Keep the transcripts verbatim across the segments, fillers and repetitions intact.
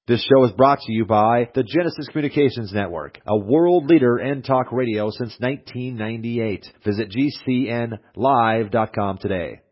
This show is brought to you by the Genesis Communications Network, a world leader in talk radio since nineteen ninety-eight. Visit G C N live dot com today.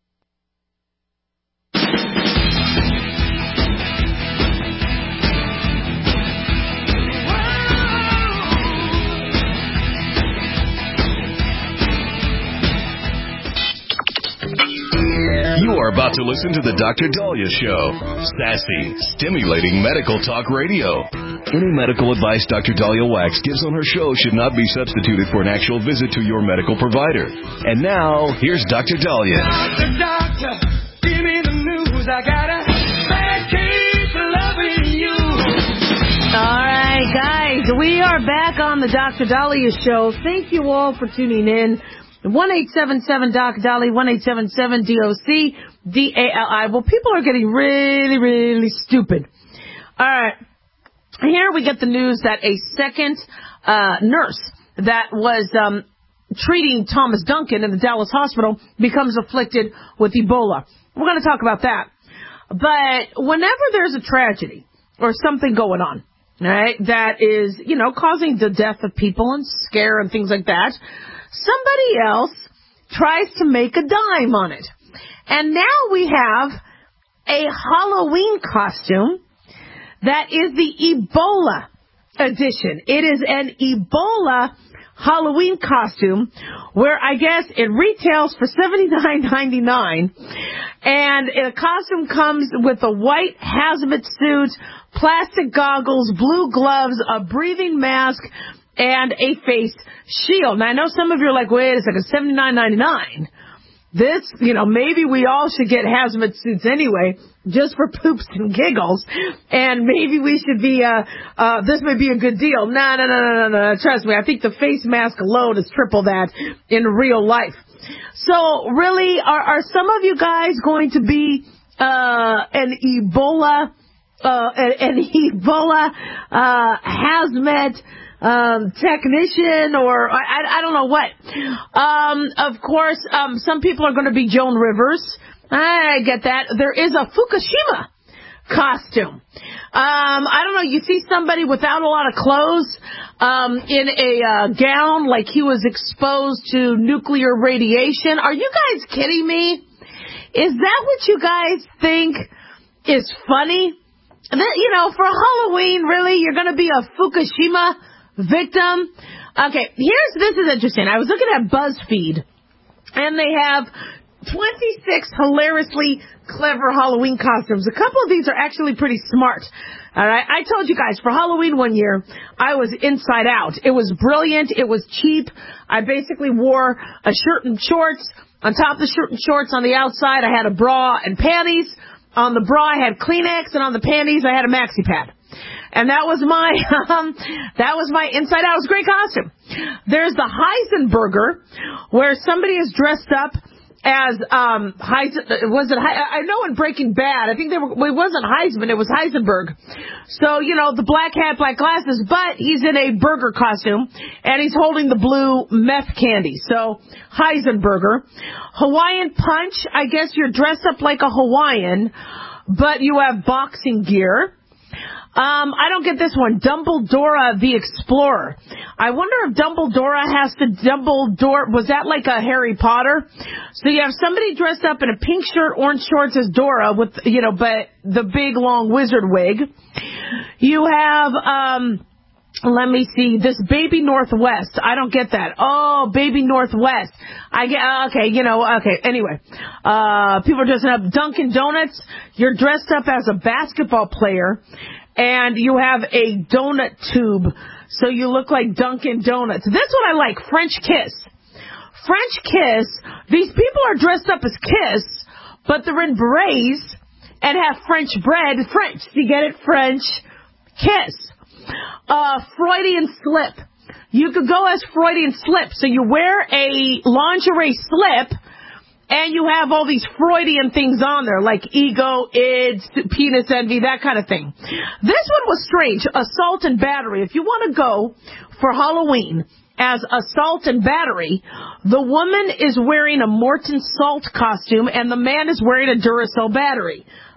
You are about to listen to the Doctor Daliah Show. Sassy, stimulating medical talk radio. Any medical advice Doctor Daliah Wax gives on her show should not be substituted for an actual visit to your medical provider. And now, here's Doctor Daliah. Doctor, doctor, give me the news. I got a bad case of loving you. All right, guys, we are back on the Doctor Daliah Show. Thank you all for tuning in. one eight seven seven D O C D A L I, one eight seven seven D O C D A L I. Well, people are getting really, really stupid. All right. Here we get the news that a second uh, nurse that was um, treating Thomas Duncan in the Dallas hospital becomes afflicted with Ebola. We're going to talk about that. But whenever there's a tragedy or something going on, right, that is, you know, causing the death of people and scare and things like that, somebody else tries to make a dime on it. And now we have a Halloween costume that is the Ebola edition. It is an Ebola Halloween costume where I guess it retails for seventy-nine ninety-nine. And the costume comes with a white hazmat suit, plastic goggles, blue gloves, a breathing mask, and a face shield. Now, I know some of you are like, wait a second, seventy-nine ninety-nine. This, you know, maybe we all should get hazmat suits anyway, just for poops and giggles. And maybe we should be, uh, uh, this may be a good deal. No, no, no, no, no, no. Trust me, I think the face mask alone is triple that in real life. So, really, are, are some of you guys going to be, uh, an Ebola, uh, an, an Ebola, uh, hazmat, Um, technician, or I, I don't know what. Um, of course, um, some people are going to be Joan Rivers. I get that. There is a Fukushima costume. Um, I don't know. You see somebody without a lot of clothes, um, in a uh, gown, like he was exposed to nuclear radiation. Are you guys kidding me? Is that what you guys think is funny? That, you know, for Halloween, really, you're going to be a Fukushima victim? Okay, here's, this is interesting. I was looking at BuzzFeed, and they have twenty-six hilariously clever Halloween costumes. A couple of these are actually pretty smart. All right, I told you guys, for Halloween one year, I was inside out. It was brilliant. It was cheap. I basically wore a shirt and shorts. On top of the shirt and shorts, on the outside, I had a bra and panties. On the bra, I had Kleenex, and on the panties, I had a maxi pad. And that was my, um, that was my inside out. It was a great costume. There's the Heisenberger, where somebody is dressed up as, um, Heisen, was it, I know in Breaking Bad, I think they were, well, it wasn't Heisman, it was Heisenberg. So, you know, the black hat, black glasses, but he's in a burger costume, and he's holding the blue meth candy. So, Heisenberger. Hawaiian Punch, I guess you're dressed up like a Hawaiian, but you have boxing gear. Um, I don't get this one. Dumbledore the Explorer. I wonder if Dumbledore has to Dumbledore, was that like a Harry Potter? So you have somebody dressed up in a pink shirt, orange shorts as Dora with, you know, but the big long wizard wig. You have, um, let me see, this Baby Northwest. I don't get that. Oh, Baby Northwest. I get, okay, you know, okay, anyway. Uh, people are dressing up. Dunkin' Donuts. You're dressed up as a basketball player, and you have a donut tube, so you look like Dunkin' Donuts. That's what I like, French Kiss. French Kiss, these people are dressed up as Kiss, but they're in berets and have French bread. French, you get it? French Kiss. Uh, Freudian Slip. You could go as Freudian Slip, so you wear a lingerie slip, and you have all these Freudian things on there, like ego, id, penis envy, that kind of thing. This one was strange. Assault and battery. If you want to go for Halloween as assault and battery, the woman is wearing a Morton Salt costume, and the man is wearing a Duracell battery.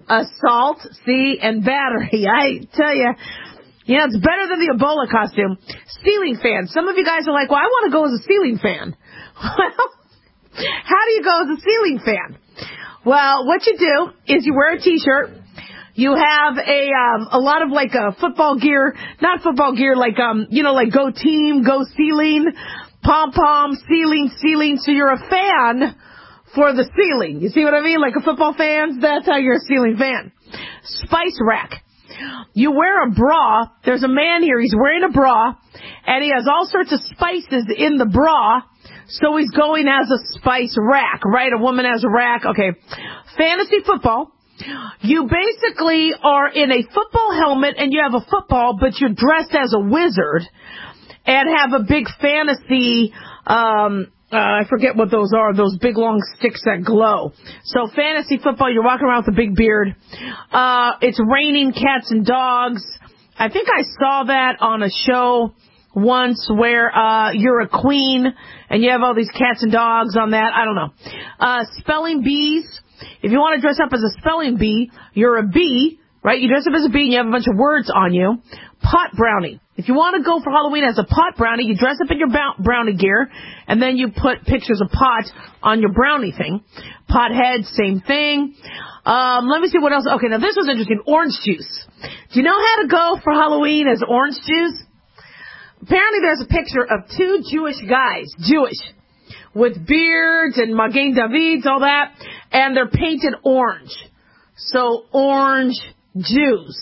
assault, see, and battery. I tell you, yeah, it's better than the Ebola costume. Ceiling fan. Some of you guys are like, well, I want to go as a ceiling fan. Well, how do you go as a ceiling fan? Well, what you do is you wear a T-shirt. You have a um, a lot of like uh, football gear, not football gear, like um, you know, like Go Team, Go Ceiling, Pom Pom, Ceiling, Ceiling. So you're a fan for the ceiling. You see what I mean? Like a football fan. That's how you're a ceiling fan. Spice rack. You wear a bra. There's a man here. He's wearing a bra, and he has all sorts of spices in the bra. So he's going as a spice rack, right? A woman has a rack. Okay. Fantasy football. You basically are in a football helmet and you have a football, but you're dressed as a wizard and have a big fantasy, um, uh, I forget what those are, those big long sticks that glow. So fantasy football, you're walking around with a big beard. Uh, it's raining cats and dogs. I think I saw that on a show once where uh you're a queen and you have all these cats and dogs on that. I don't know. Uh spelling bees. If you want to dress up as a spelling bee, you're a bee, right? You dress up as a bee and you have a bunch of words on you. Pot brownie. If you want to go for Halloween as a pot brownie, you dress up in your brownie gear and then you put pictures of pot on your brownie thing. Pothead, same thing. Um, let me see what else. Okay, now this was interesting. Orange juice. Do you know how to go for Halloween as orange juice? Apparently there's a picture of two Jewish guys, Jewish, with beards and Magen Davids, all that, and they're painted orange. So, orange Jews.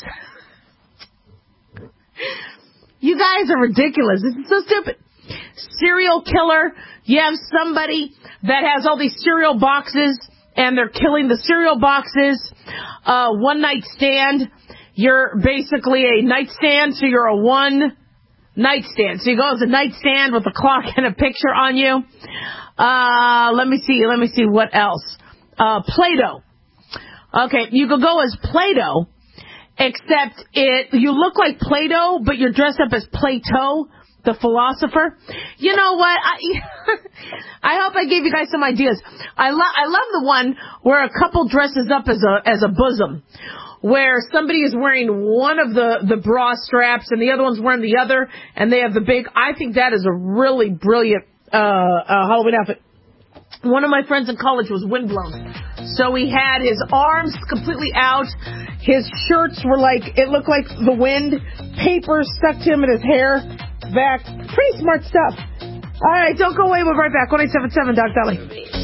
You guys are ridiculous. This is so stupid. Serial killer. You have somebody that has all these cereal boxes, and they're killing the cereal boxes. Uh, one night stand. You're basically a nightstand, so you're a one nightstand. So you go as a nightstand with a clock and a picture on you. Uh, let me see. Let me see what else. Uh, Play-Doh. Okay, you could go as Play-Doh, except it you look like Play-Doh, but you're dressed up as Plato, the philosopher. You know what? I I hope I gave you guys some ideas. I love I love the one where a couple dresses up as a as a bosom, where somebody is wearing one of the, the bra straps and the other one's wearing the other, and they have the big, I think that is a really brilliant uh, uh, Halloween outfit. One of my friends in college was windblown. So he had his arms completely out. His shirts were like, it looked like the wind. Paper stuck to him in his hair back. Pretty smart stuff. All right, don't go away. We'll be right back. one eight seven seven Doc Dolly.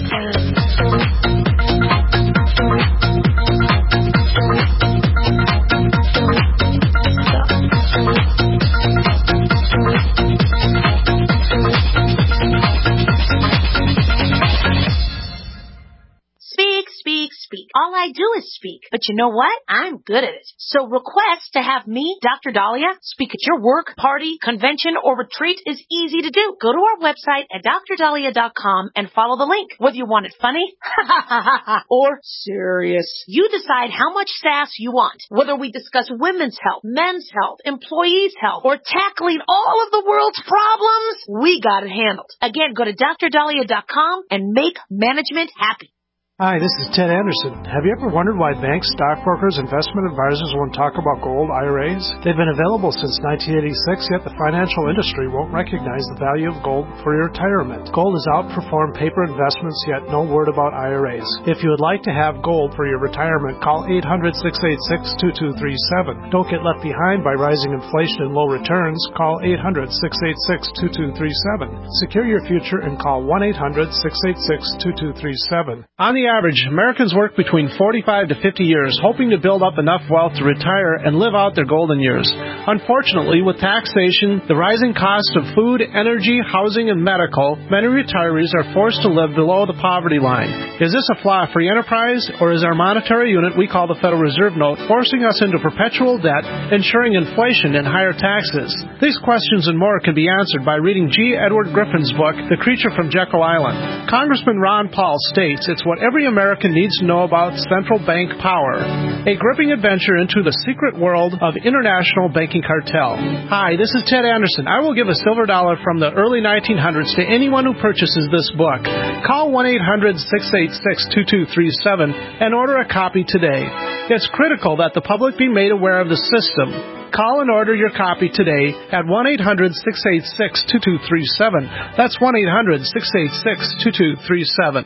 Speak, speak, speak. All I do is speak. But you know what? I'm good at it. So request to have me, Doctor Dahlia, speak at your work, party, convention, or retreat is easy to do. Go to our website at dr dahlia dot com and follow the link. Whether you want it funny or serious, you decide how much sass you want. Whether we discuss women's health, men's health, employees' health, or tackling all of the world's problems, we got it handled. Again, go to dr dahlia dot com and make management happy. Hi, this is Ted Anderson. Have you ever wondered why banks, stockbrokers, investment advisors won't talk about gold I R As? They've been available since nineteen eighty-six, yet the financial industry won't recognize the value of gold for your retirement. Gold has outperformed paper investments, yet no word about I R As. If you would like to have gold for your retirement, call eight hundred, six eight six, two two three seven. Don't get left behind by rising inflation and low returns. Call eight hundred, six eight six, two two three seven. Secure your future and call one eight hundred, six eight six, two two three seven. On the average, Americans work between forty-five to fifty years, hoping to build up enough wealth to retire and live out their golden years. Unfortunately, with taxation, the rising cost of food, energy, housing, and medical, many retirees are forced to live below the poverty line. Is this a flaw free enterprise, or is our monetary unit we call the Federal Reserve Note forcing us into perpetual debt, ensuring inflation and higher taxes? These questions and more can be answered by reading G. Edward Griffin's book, The Creature from Jekyll Island. Congressman Ron Paul states it's what every every American needs to know about Central Bank Power, a gripping adventure into the secret world of international banking cartel. Hi, this is Ted Anderson. I will give a silver dollar from the early nineteen hundreds to anyone who purchases this book. Call one eight hundred, six eight six, two two three seven and order a copy today. It's critical that the public be made aware of the system. Call and order your copy today at one eight hundred, six eight six, two two three seven. That's one eight hundred, six eight six, two two three seven.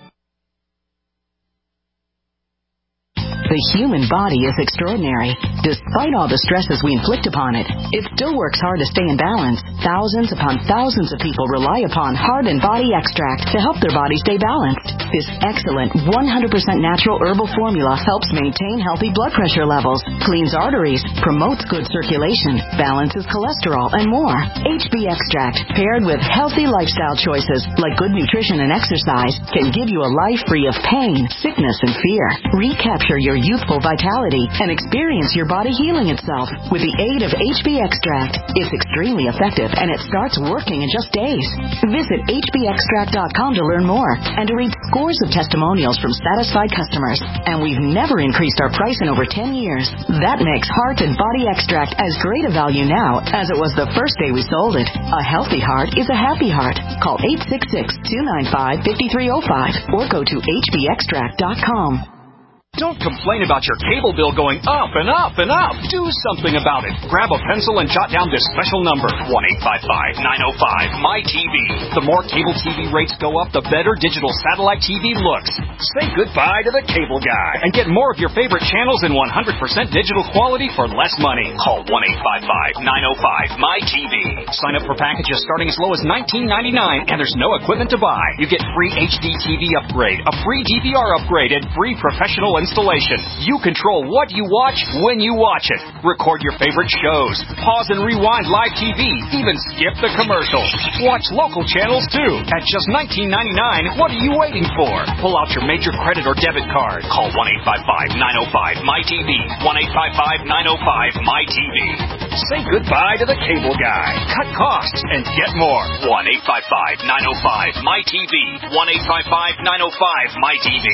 The human body is extraordinary. Despite all the stresses we inflict upon it, it still works hard to stay in balance. Thousands upon thousands of people rely upon Heart and Body Extract to help their body stay balanced. This excellent one hundred percent natural herbal formula helps maintain healthy blood pressure levels, cleans arteries, promotes good circulation, balances cholesterol, and more. H B Extract, paired with healthy lifestyle choices like good nutrition and exercise, can give you a life free of pain, sickness, and fear. Recapture your youthful vitality and experience your body healing itself with the aid of H B Extract. It's extremely effective and it starts working in just days. Visit H B extract dot com to learn more and to read scores of testimonials from satisfied customers. And we've never increased our price in over ten years. That makes Heart and Body Extract as great a value now as it was the first day we sold it. A healthy heart is a happy heart. Call eight six six, two nine five, five three zero five or go to H B extract dot com. Don't complain about your cable bill going up and up and up. Do something about it. Grab a pencil and jot down this special number, one eight five five, nine oh five, M Y T V. The more cable T V rates go up, the better digital satellite T V looks. Say goodbye to the cable guy and get more of your favorite channels in one hundred percent digital quality for less money. Call one eight five five, nine oh five, M Y T V. Sign up for packages starting as low as nineteen ninety-nine and there's no equipment to buy. You get free H D T V upgrade, a free D V R upgrade, and free professional installation. You control what you watch when you watch it. Record your favorite shows. Pause and rewind live T V. Even skip the commercials. Watch local channels too. At just nineteen ninety-nine, what are you waiting for? Pull out your major credit or debit card. Call one eight five five, nine oh five, M Y T V. one eight five five, nine oh five, M Y T V. Say goodbye to the cable guy. Cut costs and get more. one eight five five, nine oh five, M Y T V. one eight five five, nine oh five, M Y T V.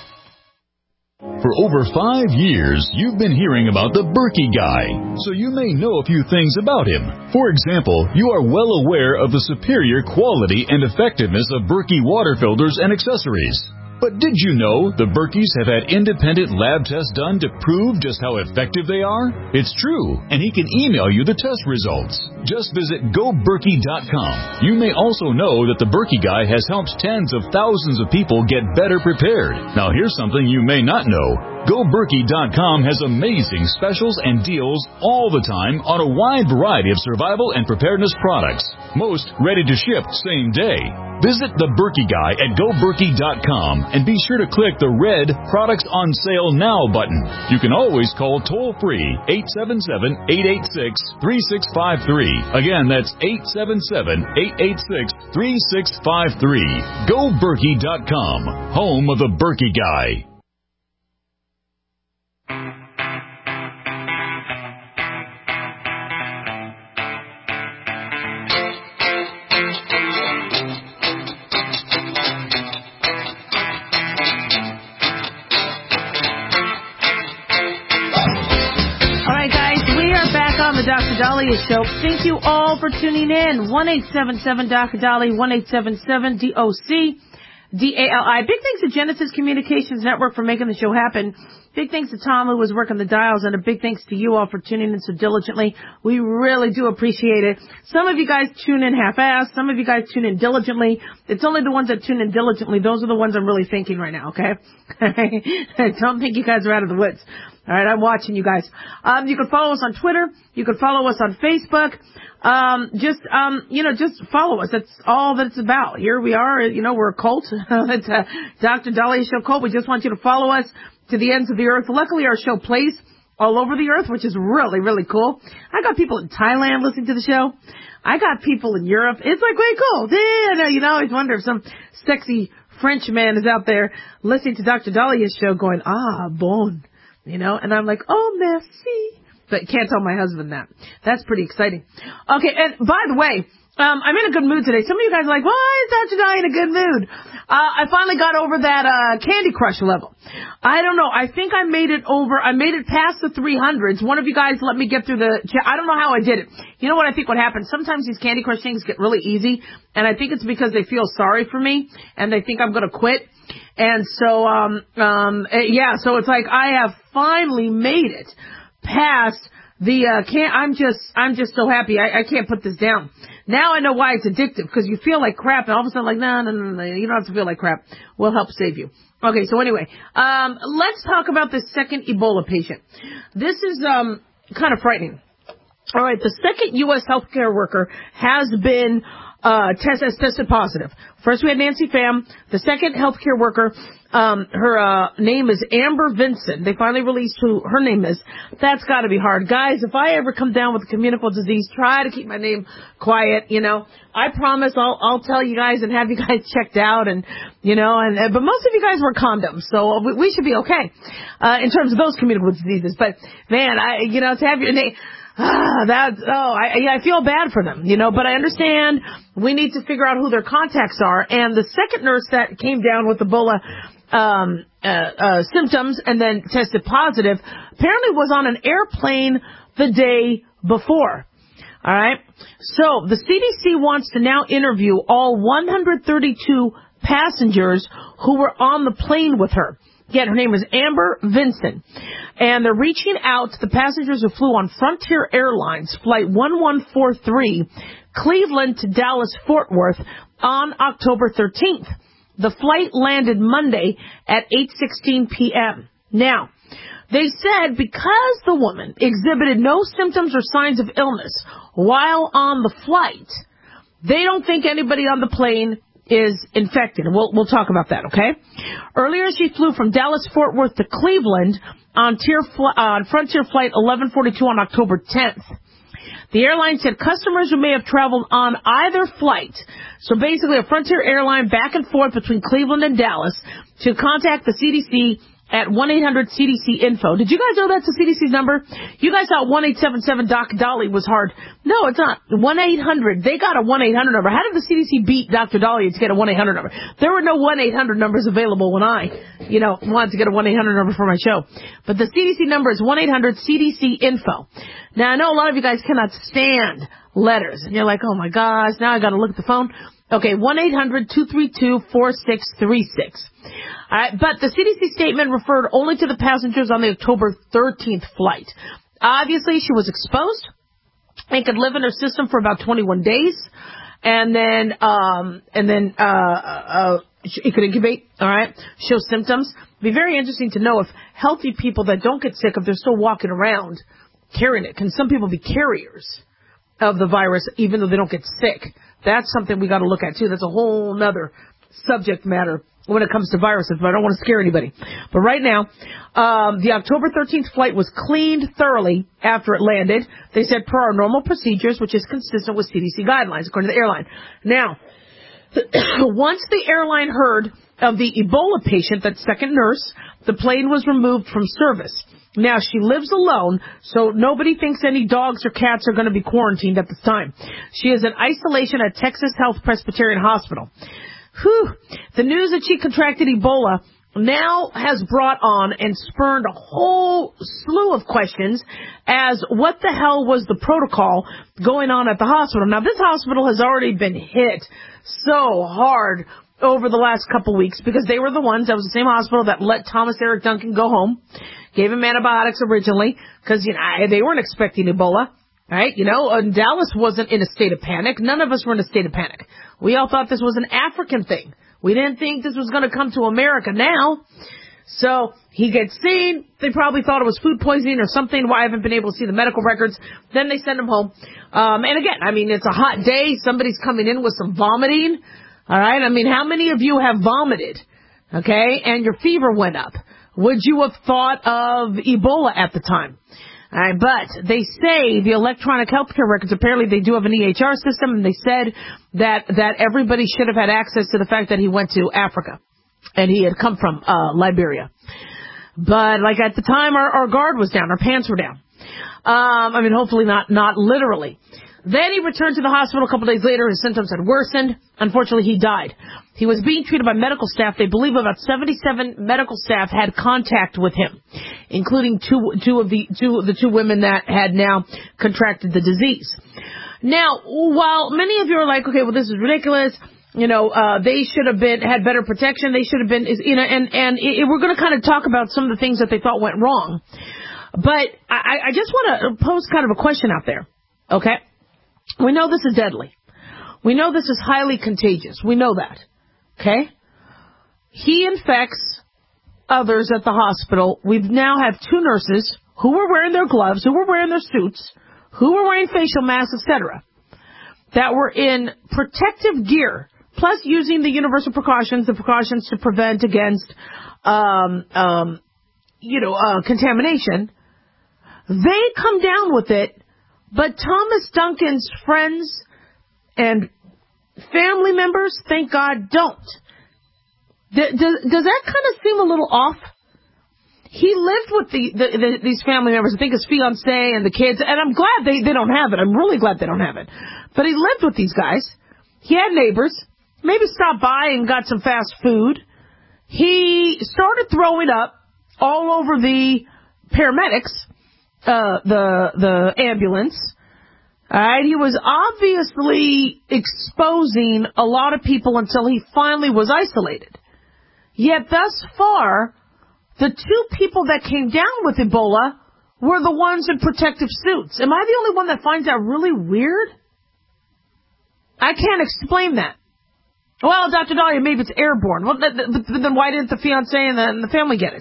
For over five years, you've been hearing about the Berkey Guy, so you may know a few things about him. For example, you are well aware of the superior quality and effectiveness of Berkey water filters and accessories. But did you know the Berkeys have had independent lab tests done to prove just how effective they are? It's true, and he can email you the test results. Just visit go berkey dot com. You may also know that the Berkey Guy has helped tens of thousands of people get better prepared. Now here's something you may not know. go berkey dot com has amazing specials and deals all the time on a wide variety of survival and preparedness products. Most ready to ship same day. Visit the Berkey Guy at go berkey dot com and be sure to click the red Products on Sale Now button. You can always call toll-free eight seven seven, eight eight six, three six five three. Again, that's eight seven seven, eight eight six, three six five three. go berkey dot com, home of the Berkey Guy. The Doctor Dahlia Show. Thank you all for tuning in. one eight seven seven Doctor Dali, one eight seven seven D O C D A L I. Big thanks to Genesis Communications Network for making the show happen. Big thanks to Tom who was working the dials, and a big thanks to you all for tuning in so diligently. We really do appreciate it. Some of you guys tune in half-assed. Some of you guys tune in diligently. It's only the ones that tune in diligently. Those are the ones I'm really thinking right now, okay? Don't think you guys are out of the woods. All right, I'm watching you guys. Um, you can follow us on Twitter. You can follow us on Facebook. Um, just, um, you know, just follow us. That's all that it's about. Here we are. You know, we're a cult. It's a Doctor Dahlia Show cult. We just want you to follow us to the ends of the earth. Luckily, our show plays all over the earth, which is really, really cool. I got people in Thailand listening to the show. I got people in Europe. It's like way cool. Yeah, you know, I always wonder if some sexy French man is out there listening to Doctor Dahlia's show going, ah, bon. You know, and I'm like, oh, merci. But can't tell my husband that. That's pretty exciting. Okay, and by the way, Um, I'm in a good mood today. Some of you guys are like, why is Doctor Dahlia in a good mood? Uh, I finally got over that, uh, Candy Crush level. I don't know. I think I made it over. I made it past the three hundreds. One of you guys let me get through the, I don't know how I did it. You know what I think what happens? Sometimes these Candy Crush things get really easy, and I think it's because they feel sorry for me, and they think I'm gonna quit. And so, um, um, yeah, so it's like I have finally made it past the, uh, can't, I'm just, I'm just so happy. I, I can't put this down. Now I know why it's addictive, because you feel like crap, and all of a sudden like, no, no, no, no, you don't have to feel like crap. We'll help save you. Okay, so anyway, um, let's talk about this second Ebola patient. This is, um, kind of frightening. All right, the second U S healthcare worker has been, uh, test, has tested positive. First we had Nancy Pham. The second healthcare worker, um, her, uh, name is Amber Vinson. They finally released who her name is. That's gotta be hard. Guys, if I ever come down with a communicable disease, try to keep my name quiet, you know. I promise I'll, I'll tell you guys and have you guys checked out and, you know, and, uh, but most of you guys wear condoms, so we, we should be okay, uh, in terms of those communicable diseases. But man, I, you know, to have your name, Ah, that, oh, I, I feel bad for them, you know, but I understand we need to figure out who their contacts are. And the second nurse that came down with Ebola, um, uh, uh, symptoms and then tested positive apparently was on an airplane the day before. All right. So the C D C wants to now interview all one hundred thirty-two passengers who were on the plane with her. Again, her name is Amber Vinson. And they're reaching out to the passengers who flew on Frontier Airlines Flight one one four three, Cleveland to Dallas-Fort Worth on October thirteenth. The flight landed Monday at eight sixteen p.m. Now, they said because the woman exhibited no symptoms or signs of illness while on the flight, they don't think anybody on the plane is infected. And we'll, we'll talk about that, okay? Earlier, she flew from Dallas-Fort Worth to Cleveland on tier fl- uh, Frontier Flight eleven forty-two on October tenth. The airline said customers who may have traveled on either flight, so basically a Frontier airline back and forth between Cleveland and Dallas, to contact the C D C at one eight hundred C D C info. Did you guys know that's the C D C's number? You guys thought one eight seven seven Doc Dahlia was hard. No, it's not. one eight hundred. They got a one eight hundred number. How did the C D C beat Doctor Dahlia to get a one eight hundred number? There were no one eight hundred numbers available when I, you know, wanted to get a one eight hundred number for my show. But the C D C number is one eight hundred C D C info. Now, I know a lot of you guys cannot stand letters. And you're like, oh my gosh, now I got to look at the phone. Okay, one eight hundred two three two four six three six. All right, but the C D C statement referred only to the passengers on the October thirteenth flight. Obviously, she was exposed and could live in her system for about twenty-one days, and then um, and then uh, uh, it could incubate. All right, show symptoms. It'd be very interesting to know if healthy people that don't get sick, if they're still walking around carrying it. Can some people be carriers of the virus even though they don't get sick? That's something we got to look at too. That's a whole nother subject matter when it comes to viruses, but I don't want to scare anybody. But right now, um, the October thirteenth flight was cleaned thoroughly after it landed. They said per our normal procedures, which is consistent with C D C guidelines, according to the airline. Now, once the airline heard of the Ebola patient, that second nurse, the plane was removed from service. Now, she lives alone, so nobody thinks any dogs or cats are going to be quarantined at this time. She is in isolation at Texas Health Presbyterian Hospital. Whew. The news that she contracted Ebola now has brought on and spurned a whole slew of questions as what the hell was the protocol going on at the hospital. Now, this hospital has already been hit so hard over the last couple weeks because they were the ones, that was the same hospital that let Thomas Eric Duncan go home, gave him antibiotics originally because, you know, they weren't expecting Ebola. Right? You know, and Dallas wasn't in a state of panic. None of us were in a state of panic. We all thought this was an African thing. We didn't think this was going to come to America now. So he gets seen. They probably thought it was food poisoning or something. Why I haven't been able to see the medical records. Then they send him home. Um, and again, I mean, it's a hot day. Somebody's coming in with some vomiting. All right? I mean, how many of you have vomited? Okay? And your fever went up. Would you have thought of Ebola at the time? All right, but they say the electronic healthcare records, apparently they do have an E H R system, and they said that, that everybody should have had access to the fact that he went to Africa, and he had come from uh Liberia. But, like, at the time, our, our guard was down, our pants were down. Um, I mean, hopefully not, not literally. Then he returned to the hospital a couple days later. His symptoms had worsened. Unfortunately, he died. He was being treated by medical staff. They believe about seventy-seven medical staff had contact with him, including two, two of the two, the two women that had now contracted the disease. Now, while many of you are like, okay, well, this is ridiculous. You know, uh, they should have been, had better protection. They should have been, you know, and, and it, we're going to kind of talk about some of the things that they thought went wrong. But I, I just want to pose kind of a question out there. Okay? We know this is deadly. We know this is highly contagious. We know that. Okay? He infects others at the hospital. We've now have two nurses who were wearing their gloves, who were wearing their suits, who were wearing facial masks, et cetera, that were in protective gear, plus using the universal precautions, the precautions to prevent against, um, um, you know, uh, contamination. They come down with it, but Thomas Duncan's friends and family members, thank God, don't. Does, does that kind of seem a little off? He lived with the, the, the these family members, I think his fiancée and the kids, and I'm glad they, they don't have it. I'm really glad they don't have it. But he lived with these guys. He had neighbors. Maybe stopped by and got some fast food. He started throwing up all over the paramedics, uh, the the ambulance. All right, he was obviously exposing a lot of people until he finally was isolated. Yet thus far, the two people that came down with Ebola were the ones in protective suits. Am I the only one that finds that really weird? I can't explain that. Well, Doctor Dahlia, maybe it's airborne. Well, th- th- then why didn't the fiancé and the, and the family get it?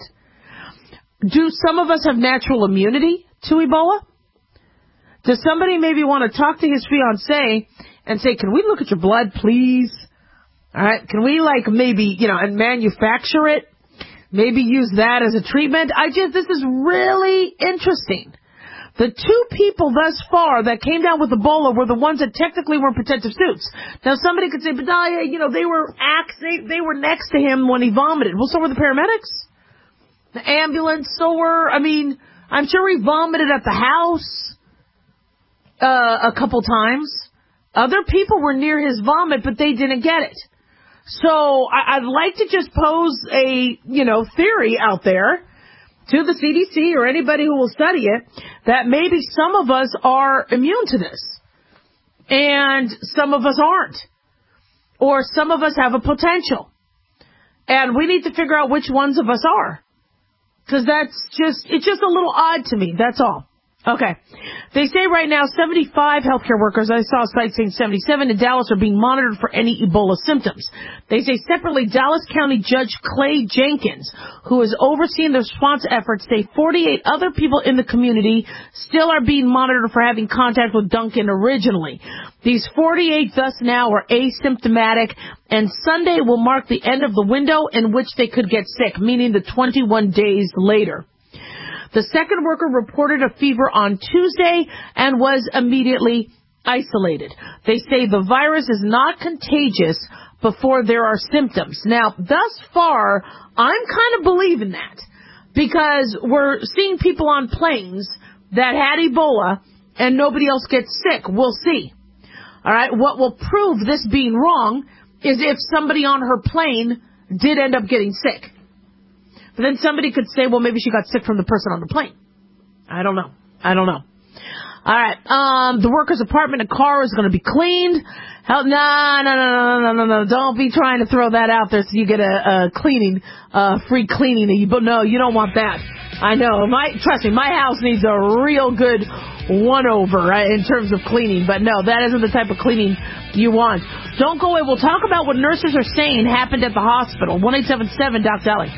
Do some of us have natural immunity to Ebola? Does somebody maybe want to talk to his fiancé and say, can we look at your blood, please? All right, can we, like, maybe, you know, and manufacture it? Maybe use that as a treatment? I just, this is really interesting. The two people thus far that came down with Ebola were the ones that technically were in protective suits. Now, somebody could say, but Dahlia, you know, they were ax- they, they were next to him when he vomited. Well, so were the paramedics. The ambulance, so were, I mean, I'm sure he vomited at the house uh, a couple times. Other people were near his vomit, but they didn't get it. So I, I'd like to just pose a, you know, theory out there to the C D C or anybody who will study it, that maybe some of us are immune to this, and some of us aren't, or some of us have a potential, and we need to figure out which ones of us are, because that's just, it's just a little odd to me, that's all. Okay. They say right now seventy-five healthcare workers, I saw a site saying seventy-seven in Dallas, are being monitored for any Ebola symptoms. They say separately, Dallas County Judge Clay Jenkins, who is overseeing the response efforts, say forty-eight other people in the community still are being monitored for having contact with Duncan originally. These forty-eight thus now are asymptomatic, and Sunday will mark the end of the window in which they could get sick, meaning the twenty-one days later. The second worker reported a fever on Tuesday and was immediately isolated. They say the virus is not contagious before there are symptoms. Now, thus far, I'm kind of believing that, because we're seeing people on planes that had Ebola and nobody else gets sick. We'll see. All right, what will prove this being wrong is if somebody on her plane did end up getting sick. But then somebody could say, well, maybe she got sick from the person on the plane. I don't know. I don't know. All right. Um, the worker's apartment and car is going to be cleaned. Hell, no, no, no, no, no, no, no. Don't be trying to throw that out there so you get a, a cleaning, uh, free cleaning. But no, you don't want that. I know. My, trust me, my house needs a real good one-over, right, in terms of cleaning. But no, that isn't the type of cleaning you want. Don't go away. We'll talk about what nurses are saying happened at the hospital. one eight seven seven Doc Dali.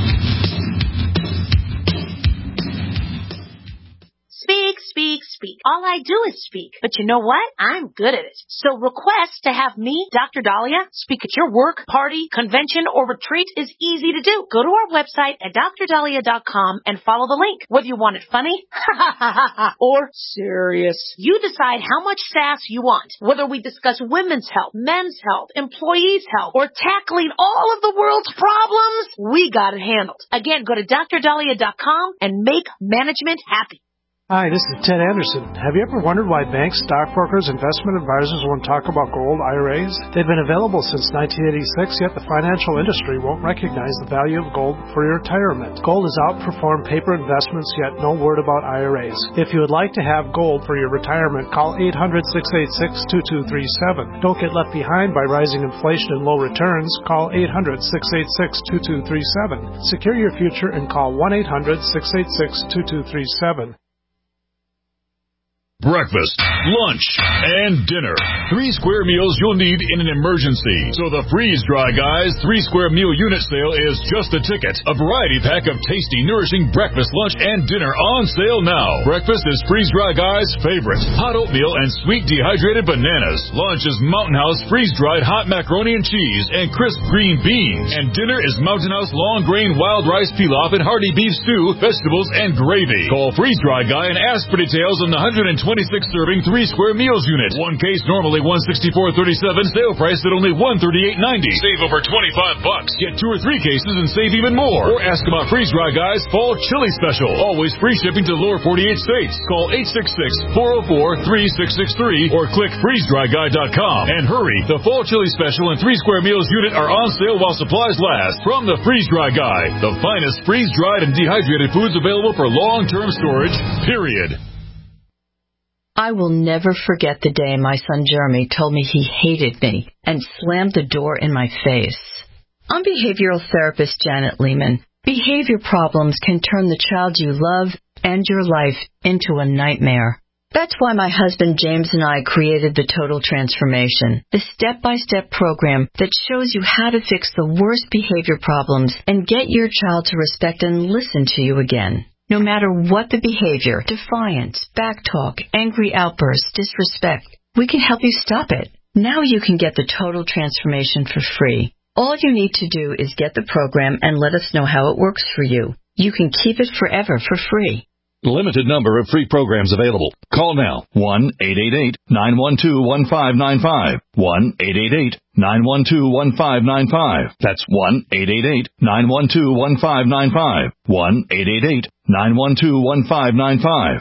Speak, speak, speak. All All I do is speak. But you know what? I'm good at it. So request to have me, Doctor Dahlia, speak at your work, party, convention, or retreat is easy to do. Go to our website at dr dahlia dot com and follow the link. Whether you want it funny or serious, you decide how much sass you want. Whether we discuss women's health, men's health, employees' health, or tackling all of the world's problems, we got it handled. Again, go to dr dahlia dot com and make management happy. Hi, this is Ted Anderson. Have you ever wondered why banks, stockbrokers, investment advisors won't talk about gold I R As? They've been available since nineteen eighty-six, yet the financial industry won't recognize the value of gold for your retirement. Gold has outperformed paper investments, yet no word about I R As. If you would like to have gold for your retirement, call eight hundred, six eight six, two two three seven. Don't get left behind by rising inflation and low returns. Call eight hundred, six eight six, two two three seven. Secure your future and call one eight hundred, six eight six, two two three seven. Breakfast, lunch, and dinner. Three square meals you'll need in an emergency. So the Freeze Dry Guys three square meal unit sale is just a ticket. A variety pack of tasty, nourishing breakfast, lunch, and dinner on sale now. Breakfast is Freeze Dry Guys' favorite. Hot oatmeal and sweet dehydrated bananas. Lunch is Mountain House freeze-dried hot macaroni and cheese and crisp green beans. And dinner is Mountain House long-grain wild rice pilaf and hearty beef stew, vegetables, and gravy. Call Freeze Dry Guy and ask for details on the one hundred twenty-six serving three square meals unit. One case normally one sixty-four thirty-seven, sale price at only one thirty-eight ninety. Save over twenty-five bucks. Get two or three cases and save even more. Or ask about Freeze Dry Guys Fall Chili Special. Always free shipping to lower forty-eight states. Call eight six six, four oh four, three six six three or click freeze dry guy dot com. And hurry, the Fall Chili Special and three square meals unit are on sale while supplies last. From the Freeze Dry Guy, the finest freeze-dried and dehydrated foods available for long-term storage, period. I will never forget the day my son Jeremy told me he hated me and slammed the door in my face. I'm behavioral therapist Janet Lehman. Behavior problems can turn the child you love and your life into a nightmare. That's why my husband James and I created the Total Transformation, the step-by-step program that shows you how to fix the worst behavior problems and get your child to respect and listen to you again. No matter what the behavior, defiance, backtalk, angry outbursts, disrespect, we can help you stop it. Now you can get the Total Transformation for free. All you need to do is get the program and let us know how it works for you. You can keep it forever for free. Limited number of free programs available. Call now. one eight eight eight, nine one two, one five nine five. one eight eight eight, nine one two, one five nine five. That's one eight eight eight, nine one two, one five nine five. one eight eight eight, nine one two, one five nine five.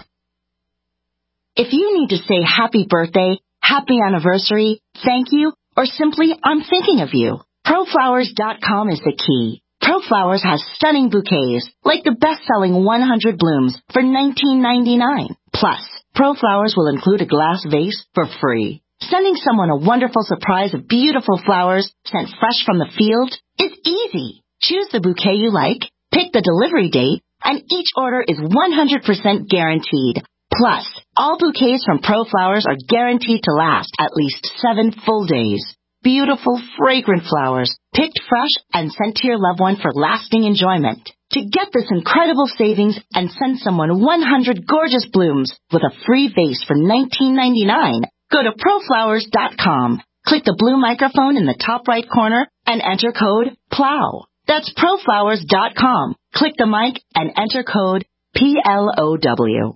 If you need to say happy birthday, happy anniversary, thank you, or simply I'm thinking of you, pro flowers dot com is the key. ProFlowers has stunning bouquets, like the best-selling one hundred blooms for nineteen ninety-nine. Plus, ProFlowers will include a glass vase for free. Sending someone a wonderful surprise of beautiful flowers sent fresh from the field is easy. Choose the bouquet you like, pick the delivery date, and each order is one hundred percent guaranteed. Plus, all bouquets from ProFlowers are guaranteed to last at least seven full days. Beautiful, fragrant flowers, picked fresh and sent to your loved one for lasting enjoyment. To get this incredible savings and send someone one hundred gorgeous blooms with a free vase for nineteen ninety-nine, go to pro flowers dot com. Click the blue microphone in the top right corner and enter code PLOW. That's pro flowers dot com. Click the mic and enter code P L O W.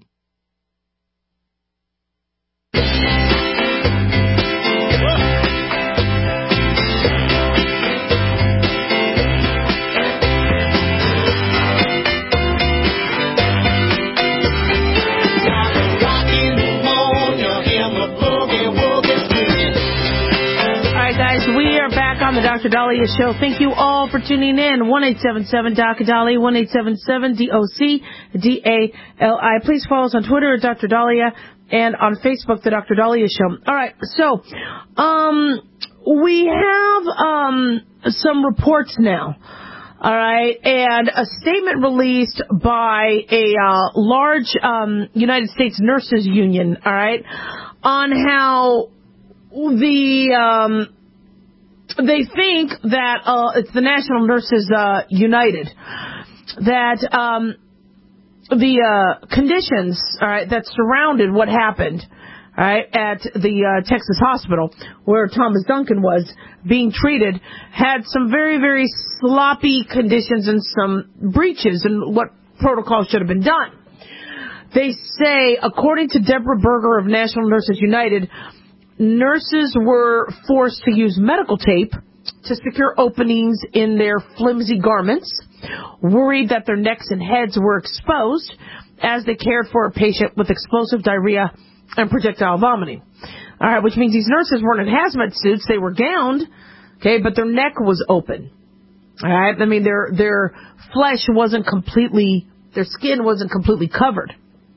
On the Doctor Dahlia Show. Thank you all for tuning in. one eight seven seven D O C Dahlia, one eight seven seven D O C D A L I. Please follow us on Twitter at Doctor Dahlia and on Facebook, the Doctor Dahlia Show. All right, so um, we have um, some reports now. All right, and a statement released by a uh, large um, United States Nurses Union. All right, on how the um, They think that uh, it's the National Nurses uh, United, that um, the uh, conditions, all right, that surrounded what happened, all right, at the uh, Texas hospital where Thomas Duncan was being treated, had some very, very sloppy conditions and some breaches in what protocol should have been done. They say, according to Deborah Berger of National Nurses United, nurses were forced to use medical tape to secure openings in their flimsy garments, worried that their necks and heads were exposed as they cared for a patient with explosive diarrhea and projectile vomiting. All right, which means these nurses weren't in hazmat suits. They were gowned, okay, but their neck was open. All right, I mean, their their flesh wasn't completely, their skin wasn't completely covered.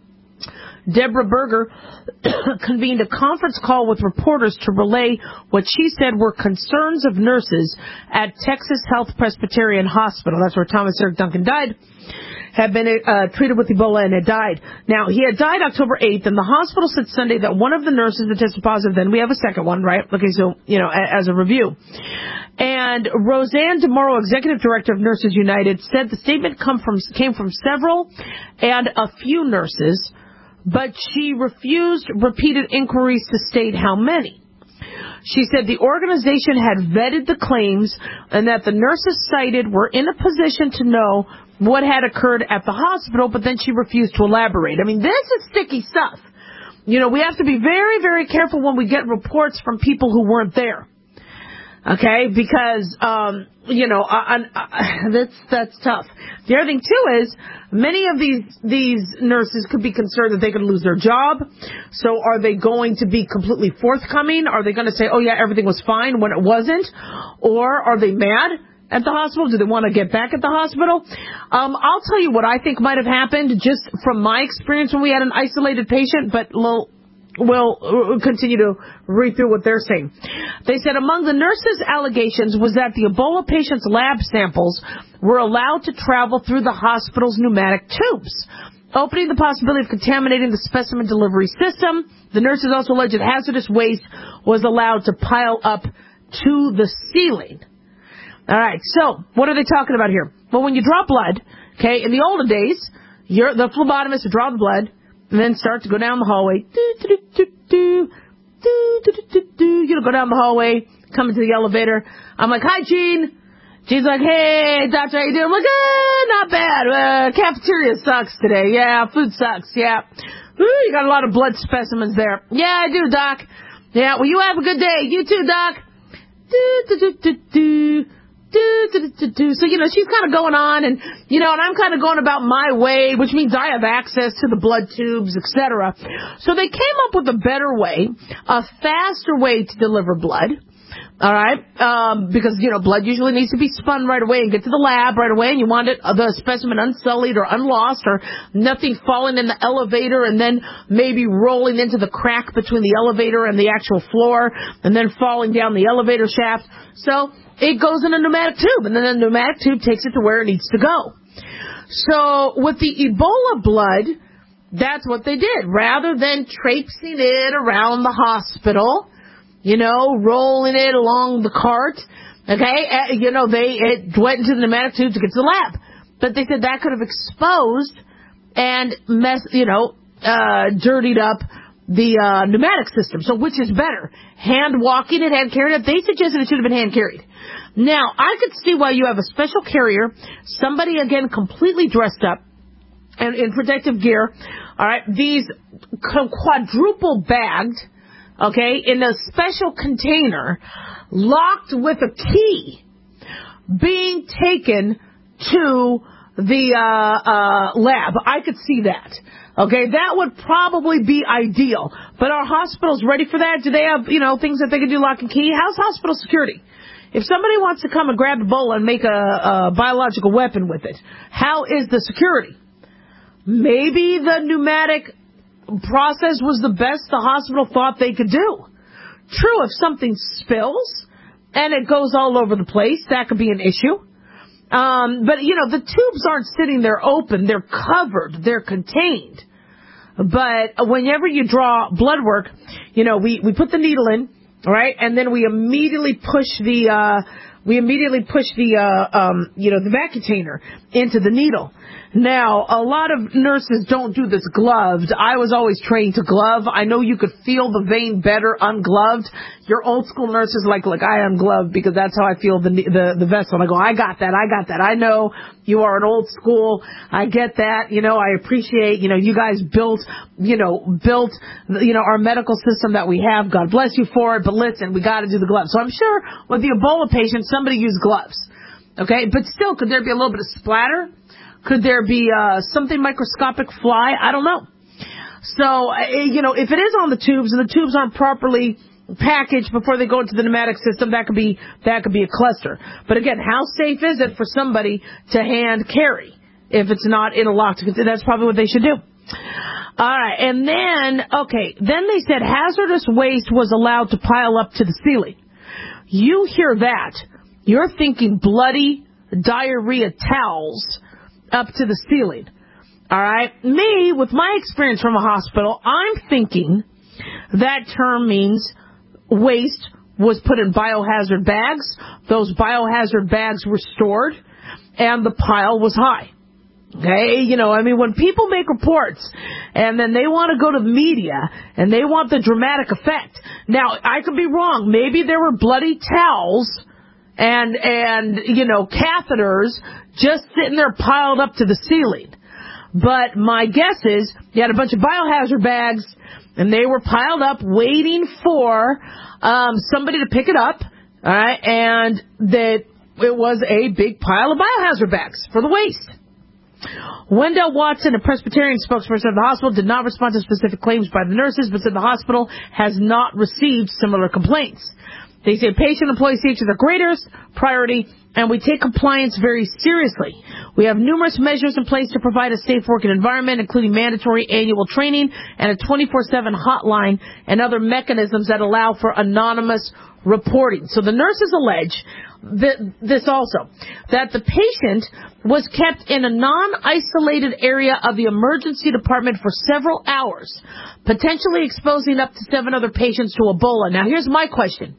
Deborah Berger convened a conference call with reporters to relay what she said were concerns of nurses at Texas Health Presbyterian Hospital. That's where Thomas Eric Duncan died. Had been uh, treated with Ebola and had died. Now, he had died October eighth, and the hospital said Sunday that one of the nurses that tested positive, then we have a second one, right? Okay, so, you know, as a review. And Roseanne DeMoro, Executive Director of Nurses United, said the statement come from came from several and a few nurses, but she refused repeated inquiries to state how many. She said the organization had vetted the claims and that the nurses cited were in a position to know what had occurred at the hospital, but then she refused to elaborate. I mean, this is sticky stuff. You know, we have to be very, very careful when we get reports from people who weren't there. Okay, because, um, you know, I, I, that's that's tough. The other thing, too, is many of these these nurses could be concerned that they could lose their job. So are they going to be completely forthcoming? Are they going to say, oh, yeah, everything was fine when it wasn't? Or are they mad at the hospital? Do they want to get back at the hospital? Um, I'll tell you what I think might have happened just from my experience when we had an isolated patient, but we'll, we'll continue to read through what they're saying. They said among the nurses' allegations was that the Ebola patient's lab samples were allowed to travel through the hospital's pneumatic tubes, opening the possibility of contaminating the specimen delivery system. The nurses also alleged that hazardous waste was allowed to pile up to the ceiling. All right, so what are they talking about here? Well, when you draw blood, okay, in the olden days, you're, the phlebotomist would draw the blood and then start to go down the hallway. Do, do, do, do, do, do, do, do. You know, go down the hallway, come into the elevator. I'm like, hi, Gene. Gene's like, hey, doctor, how you doing? I'm like, eh, not bad. Uh, cafeteria sucks today. Yeah, food sucks. Yeah. Ooh, you got a lot of blood specimens there. Yeah, I do, doc. Yeah, well, you have a good day. You too, doc. Do, do, do, do, do. Do, do, do, do. So, you know, she's kind of going on, and, you know, and I'm kind of going about my way, which means I have access to the blood tubes, et cetera. So they came up with a better way, a faster way to deliver blood. All right, um, because, you know, blood usually needs to be spun right away and get to the lab right away, and you want it, uh, the specimen unsullied or unlost or nothing falling in the elevator and then maybe rolling into the crack between the elevator and the actual floor and then falling down the elevator shaft. So it goes in a pneumatic tube, and then the pneumatic tube takes it to where it needs to go. So with the Ebola blood, that's what they did. Rather than traipsing it around the hospital, you know, rolling it along the cart, okay, uh, you know, they it went into the pneumatic tube to get to the lab. But they said that could have exposed and, mess, you know, uh, dirtied up the uh, pneumatic system. So which is better, hand walking it, hand carrying it? They suggested it should have been hand carried. Now, I could see why you have a special carrier, somebody, again, completely dressed up and in protective gear, all right, these quadruple bagged, okay, in a special container, locked with a key, being taken to the uh, uh, lab. I could see that. Okay, that would probably be ideal. But are hospitals ready for that? Do they have, you know, things that they can do lock and key? How's hospital security? If somebody wants to come and grab Ebola and make a, a biological weapon with it, how is the security? Maybe the pneumatic process was the best the hospital thought they could do. True, if something spills and it goes all over the place, that could be an issue. Um, but, you know, the tubes aren't sitting there open. They're covered. They're contained. But whenever you draw blood work, you know, we, we put the needle in, all right, and then we immediately push the uh, we immediately push the, uh, um, you know, the Vacutainer into the needle. Now, a lot of nurses don't do this gloved. I was always trained to glove. I know you could feel the vein better ungloved. Your old school nurses like, look, I ungloved because that's how I feel the, the, the vessel. And I go, I got that. I got that. I know you are an old school. I get that. You know, I appreciate, you know, you guys built, you know, built, you know, our medical system that we have. God bless you for it. But listen, we got to do the gloves. So I'm sure with the Ebola patient, somebody used gloves. Okay. But still, could there be a little bit of splatter? Could there be uh, something microscopic fly? I don't know. So, uh, you know, if it is on the tubes and the tubes aren't properly packaged before they go into the pneumatic system, that could be that could be a cluster. But again, how safe is it for somebody to hand carry if it's not in a locked? That's probably what they should do. All right, and then okay, then they said hazardous waste was allowed to pile up to the ceiling. You hear that, you're thinking bloody diarrhea towels up to the ceiling. All right? Me, with my experience from a hospital, I'm thinking that term means waste was put in biohazard bags. Those biohazard bags were stored, and the pile was high. Okay? You know, I mean, when people make reports, and then they want to go to the media, and they want the dramatic effect. Now, I could be wrong. Maybe there were bloody towels and, and you know, catheters just sitting there piled up to the ceiling. But my guess is you had a bunch of biohazard bags, and they were piled up waiting for um, somebody to pick it up, all right, and that it was a big pile of biohazard bags for the waste. Wendell Watson, a Presbyterian spokesperson of the hospital, did not respond to specific claims by the nurses, but said the hospital has not received similar complaints. They say patient-employee safety is the greatest priority, and we take compliance very seriously. We have numerous measures in place to provide a safe working environment, including mandatory annual training and a twenty-four seven hotline and other mechanisms that allow for anonymous reporting. So the nurses allege that this also, that the patient was kept in a non-isolated area of the emergency department for several hours, potentially exposing up to seven other patients to Ebola. Now, here's my question.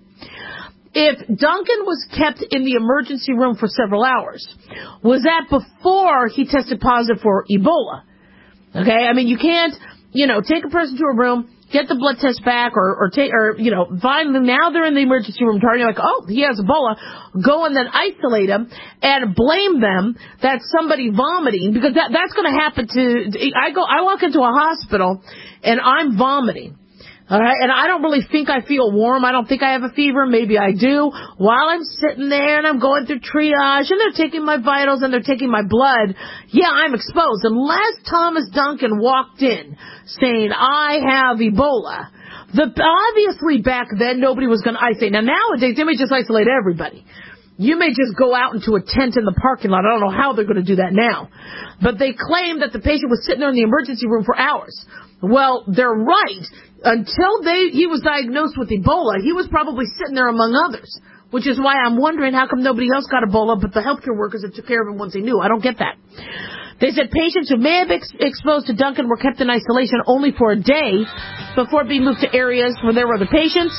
If Duncan was kept in the emergency room for several hours, was that before he tested positive for Ebola? Okay, I mean, you can't, you know, take a person to a room, get the blood test back, or, or take, or, you know, find them, now they're in the emergency room, you're like, oh, he has Ebola, go and then isolate them and blame them that somebody vomiting, because that, that's going to happen to, I go, I walk into a hospital and I'm vomiting. All right, and I don't really think I feel warm. I don't think I have a fever. Maybe I do. While I'm sitting there and I'm going through triage and they're taking my vitals and they're taking my blood, yeah, I'm exposed. Unless Thomas Duncan walked in saying, I have Ebola, the, obviously back then nobody was going to isolate. Now, nowadays, they may just isolate everybody. You may just go out into a tent in the parking lot. I don't know how they're going to do that now. But they claim that the patient was sitting there in the emergency room for hours. Well, they're right. Until they he was diagnosed with Ebola, he was probably sitting there among others, which is why I'm wondering how come nobody else got Ebola but the healthcare workers that took care of him once they knew. I don't get that. They said patients who may have ex- exposed to Duncan were kept in isolation only for a day before being moved to areas where there were other patients.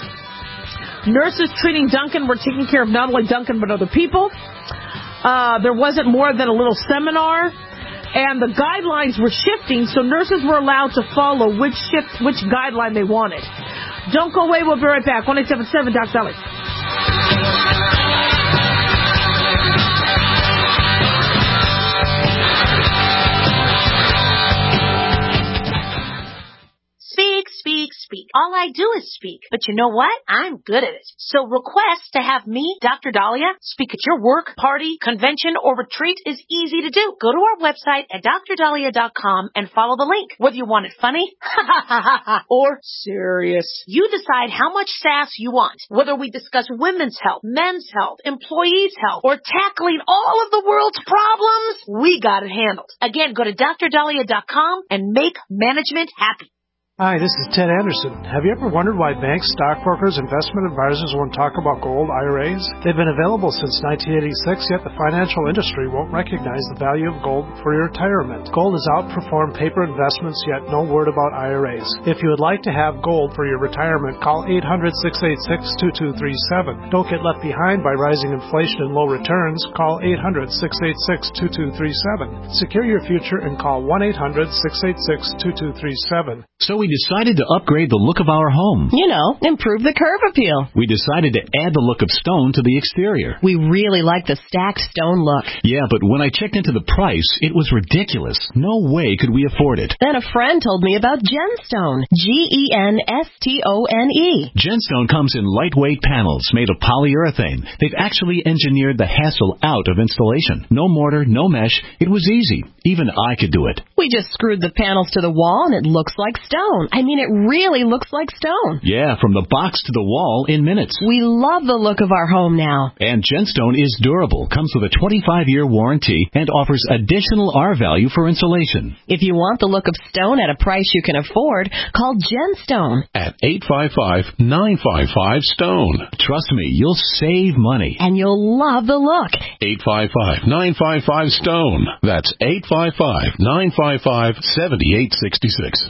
Nurses treating Duncan were taking care of not only Duncan but other people. Uh, there wasn't more than a little seminar. And the guidelines were shifting, so nurses were allowed to follow which shift, which guideline they wanted. Don't go away. We'll be right back. one eight seven seven, Doc Dolly. Speak, speak, speak. All I do is speak. But you know what? I'm good at it. So request to have me, Doctor Dahlia, speak at your work, party, convention, or retreat is easy to do. Go to our website at dr dahlia dot com and follow the link. Whether you want it funny or serious, you decide how much sass you want. Whether we discuss women's health, men's health, employees' health, or tackling all of the world's problems, we got it handled. Again, go to dr dahlia dot com and make management happy. Hi, this is Ted Anderson. Have you ever wondered why banks, stockbrokers, investment advisors won't talk about gold I R As? They've been available since nineteen eighty-six, yet the financial industry won't recognize the value of gold for your retirement. Gold has outperformed paper investments, yet no word about I R As. If you would like to have gold for your retirement, call eight hundred, six eight six, two two three seven. Don't get left behind by rising inflation and low returns. Call eight hundred, six eight six, two two three seven. Secure your future and call one eight hundred, six eight six, two two three seven. So we decided to upgrade the look of our home. You know, improve the curb appeal. We decided to add the look of stone to the exterior. We really like the stacked stone look. Yeah, but when I checked into the price, it was ridiculous. No way could we afford it. Then a friend told me about Genstone. G E N S T O N E. Genstone comes in lightweight panels made of polyurethane. They've actually engineered the hassle out of installation. No mortar, no mesh. It was easy. Even I could do it. We just screwed the panels to the wall and it looks like stone. I mean, it really looks like stone. Yeah, from the box to the wall in minutes. We love the look of our home now. And Genstone is durable, comes with a twenty-five year warranty, and offers additional R value for insulation. If you want the look of stone at a price you can afford, call Genstone at eight five five, nine five five, STONE. Trust me, you'll save money. And you'll love the look. eight five five, nine five five, STONE. That's eight five five, nine five five, seven eight six six.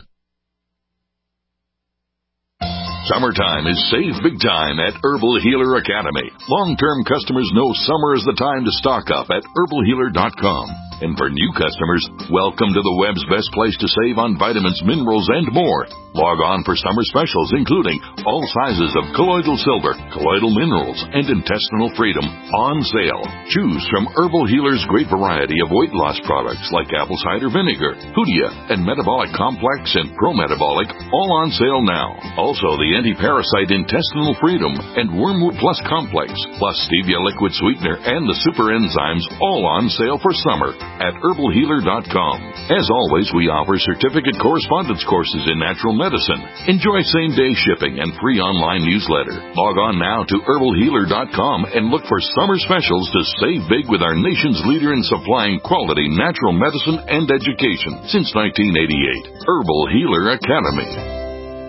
Summertime is save big time at Herbal Healer Academy. Long-term customers know summer is the time to stock up at herbal healer dot com. And for new customers, welcome to the web's best place to save on vitamins, minerals, and more. Log on for summer specials, including all sizes of colloidal silver, colloidal minerals, and intestinal freedom on sale. Choose from Herbal Healer's great variety of weight loss products like apple cider vinegar, Hoodia, and Metabolic Complex and Pro-Metabolic, all on sale now. Also, the anti-parasite intestinal freedom and Wormwood Plus Complex, plus stevia liquid sweetener and the super enzymes, all on sale for summer at herbal healer dot com. As always, we offer certificate correspondence courses in natural medicine. Enjoy same-day shipping and free online newsletter. Log on now to herbal healer dot com and look for summer specials to save big with our nation's leader in supplying quality natural medicine and education since nineteen eighty-eight. Herbal Healer Academy.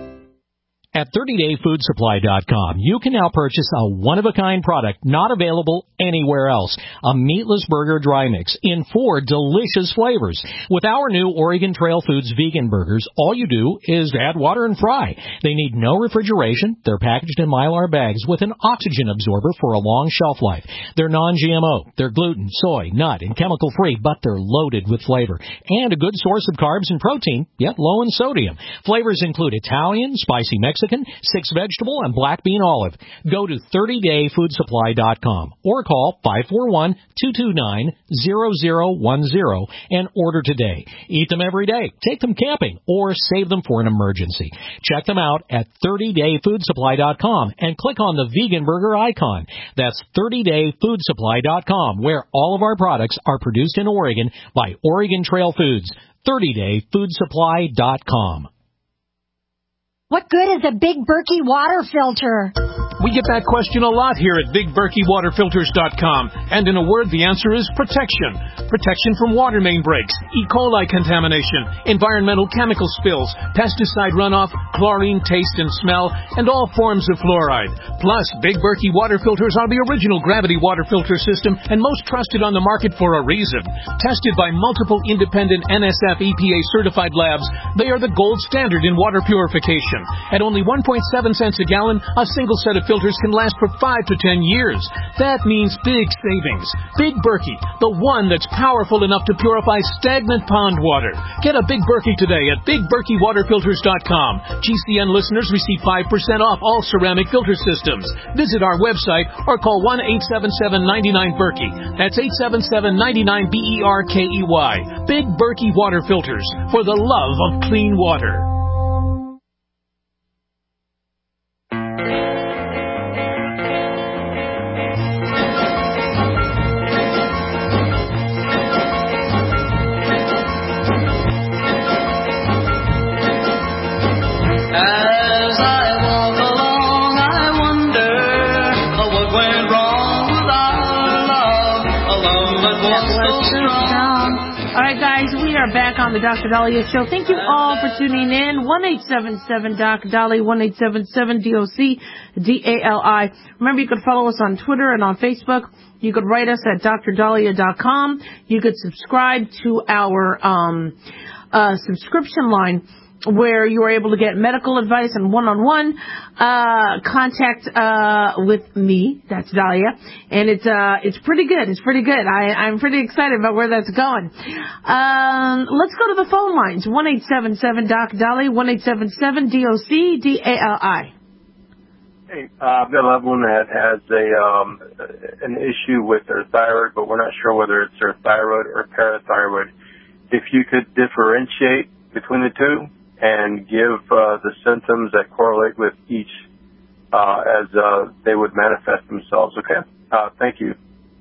At thirty day food supply dot com, you can now purchase a one-of-a-kind product not available anywhere else, a meatless burger dry mix in four delicious flavors. With our new Oregon Trail Foods vegan burgers, all you do is add water and fry. They need no refrigeration. They're packaged in Mylar bags with an oxygen absorber for a long shelf life. They're non G M O. They're gluten, soy, nut, and chemical-free, but they're loaded with flavor. And a good source of carbs and protein, yet low in sodium. Flavors include Italian, spicy Mexican, six vegetable, and black bean olive. Go to thirty day food supply dot com or call five four one, two two nine, zero zero one zero and order today. Eat them every day, take them camping, or save them for an emergency. Check them out at thirty day food supply dot com and click on the vegan burger icon. That's thirty day food supply dot com, where all of our products are produced in Oregon by Oregon Trail Foods. thirty day food supply dot com. What good is a Big Berkey water filter? We get that question a lot here at big berkey water filters dot com. And in a word, the answer is protection. Protection from water main breaks, E. coli contamination, environmental chemical spills, pesticide runoff, chlorine taste and smell, and all forms of fluoride. Plus, Big Berkey water filters are the original gravity water filter system and most trusted on the market for a reason. Tested by multiple independent N S F E P A certified labs, they are the gold standard in water purification. At only one point seven cents a gallon, a single set of filters can last for five to ten years. That means big savings. Big Berkey, the one that's powerful enough to purify stagnant pond water. Get a Big Berkey today at big berkey water filters dot com. G C N listeners receive five percent off all ceramic filter systems. Visit our website or call one eight seven seven, nine nine, Berkey. That's eight seven seven, nine nine, B E R K E Y. Big Berkey Water Filters, for the love of clean water. All right, guys, we are back on the Doctor Dahlia Show. Thank you all for tuning in. one eight seven seven Doc Dali, one eight seven seven D O C D A L I. Remember, you could follow us on Twitter and on Facebook. You could write us at D R Dahlia dot com. You could subscribe to our um, uh, subscription line, where you are able to get medical advice and one-on-one uh contact uh with me. That's Dahlia, and it's uh it's pretty good. It's pretty good. I I'm pretty excited about where that's going. Um, let's go to the phone lines. one eight seven seven Doc Dali, one eight seven seven D O C D A L I. Hey, uh, I've got a loved one that has a um an issue with their thyroid, but we're not sure whether it's their thyroid or parathyroid. If you could differentiate between the two and give uh, the symptoms that correlate with each uh, as uh, they would manifest themselves, okay? Uh, thank you.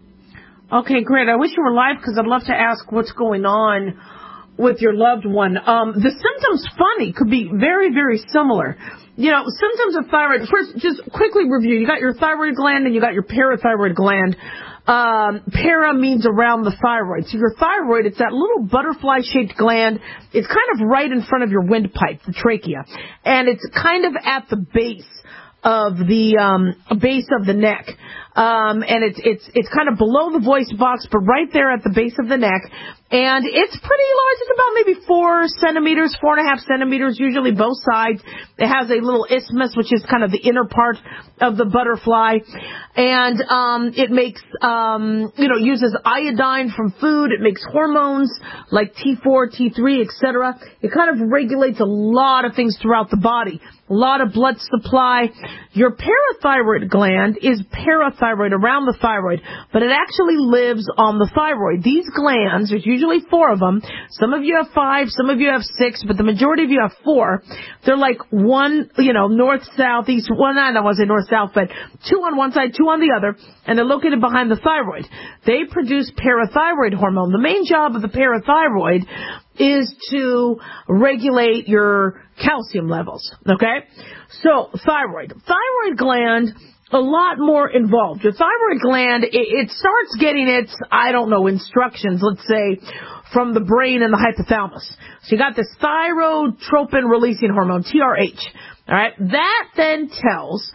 Okay, great. I wish you were live because I'd love to ask what's going on with your loved one. Um, the symptoms, funny, could be very, very similar. You know, symptoms of thyroid, first, just quickly review. You got your thyroid gland and you got your parathyroid gland. Um, para means around the thyroid. So your thyroid, it's that little butterfly-shaped gland. It's kind of right in front of your windpipe, the trachea. And it's kind of at the base of the um, base of the neck. Um, and it's it's it's kind of below the voice box, but right there at the base of the neck. And it's pretty large. It's about maybe four centimeters, four and a half centimeters, usually both sides. It has a little isthmus, which is kind of the inner part of the butterfly. And um, it makes, um, you know, uses iodine from food. It makes hormones like T four, T three, et cetera. It kind of regulates a lot of things throughout the body. A lot of blood supply. Your parathyroid gland is parathyroid, around the thyroid, but it actually lives on the thyroid. These glands, there's usually four of them. Some of you have five, some of you have six, but the majority of you have four. They're like one, you know, north, south, east, one, I don't want to say north, south, but two on one side, two on the other, and they're located behind the thyroid. They produce parathyroid hormone. The main job of the parathyroid is to regulate your calcium levels, okay? So, thyroid. Thyroid gland, a lot more involved. Your thyroid gland, it, it starts getting its, I don't know, instructions, let's say, from the brain and the hypothalamus. So you got this thyrotropin releasing hormone, T R H, all right? That then tells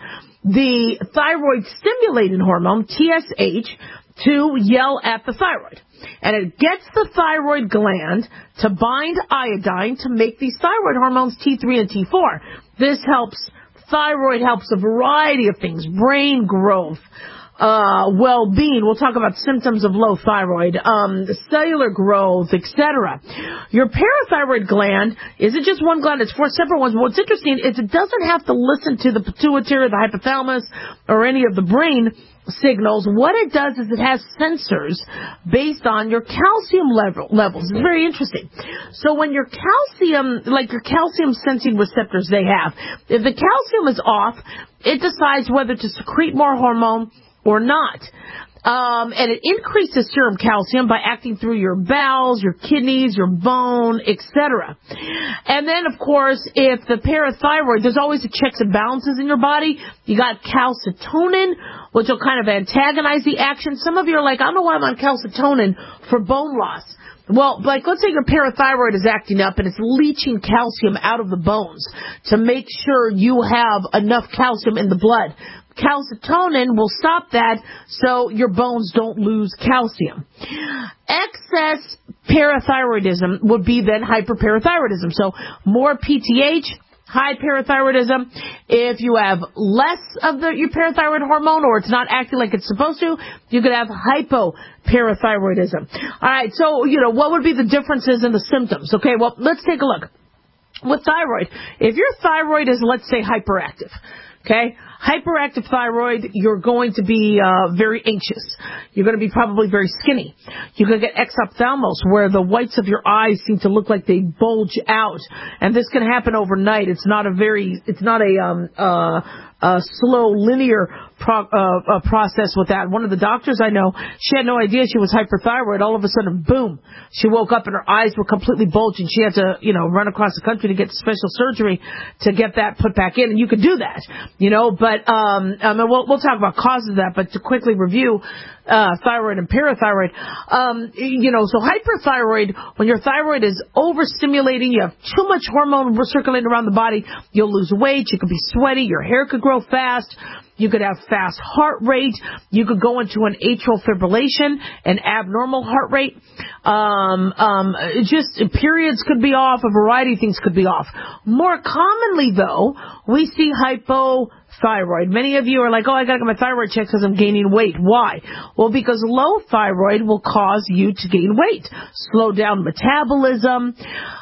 the thyroid stimulating hormone, T S H, to yell at the thyroid. And it gets the thyroid gland to bind iodine to make these thyroid hormones T three and T four. This helps, thyroid helps a variety of things, brain growth, uh, well-being. We'll talk about symptoms of low thyroid, um, cellular growth, et cetera. Your parathyroid gland isn't just one gland, it's four separate ones. What's interesting is it doesn't have to listen to the pituitary, the hypothalamus, or any of the brain signals. What it does is it has sensors based on your calcium level levels. It's very interesting. So when your calcium, like your calcium sensing receptors they have, if the calcium is off, it decides whether to secrete more hormone or not. Um, and it increases serum calcium by acting through your bowels, your kidneys, your bone, et cetera. And then, of course, if the parathyroid, there's always a checks and balances in your body. You got calcitonin, which will kind of antagonize the action. Some of you are like, I don't know why I'm on calcitonin for bone loss. Well, like, let's say your parathyroid is acting up and it's leaching calcium out of the bones to make sure you have enough calcium in the blood. Calcitonin will stop that so your bones don't lose calcium. Excess parathyroidism would be then hyperparathyroidism. So more P T H, high parathyroidism. If you have less of the, your parathyroid hormone or it's not acting like it's supposed to, you could have hypoparathyroidism. All right, so, you know, what would be the differences in the symptoms? Okay, well, let's take a look. With thyroid, if your thyroid is, let's say, hyperactive, okay, hyperactive thyroid, you're going to be uh, very anxious. You're going to be probably very skinny. You're going to get exophthalmos, where the whites of your eyes seem to look like they bulge out, and this can happen overnight. It's not a very, it's not a um, uh, uh, slow, linear pro- uh, uh, process with that. One of the doctors I know, she had no idea she was hyperthyroid. All of a sudden, boom, she woke up and her eyes were completely bulging. She had to, you know, run across the country to get special surgery to get that put back in. And you could do that, you know, but um, I mean, we'll, we'll talk about causes of that, but to quickly review uh, thyroid and parathyroid, um, you know, so hyperthyroid, when your thyroid is overstimulating, you have too much hormone circulating around the body, you'll lose weight, you could be sweaty, your hair could grow fast, you could have fast heart rate, you could go into an atrial fibrillation, an abnormal heart rate, um, um, just periods could be off, a variety of things could be off. More commonly, though, we see hypothyroid. Many of you are like, oh, I got to get my thyroid checked because I'm gaining weight. Why? Well, because low thyroid will cause you to gain weight, slow down metabolism,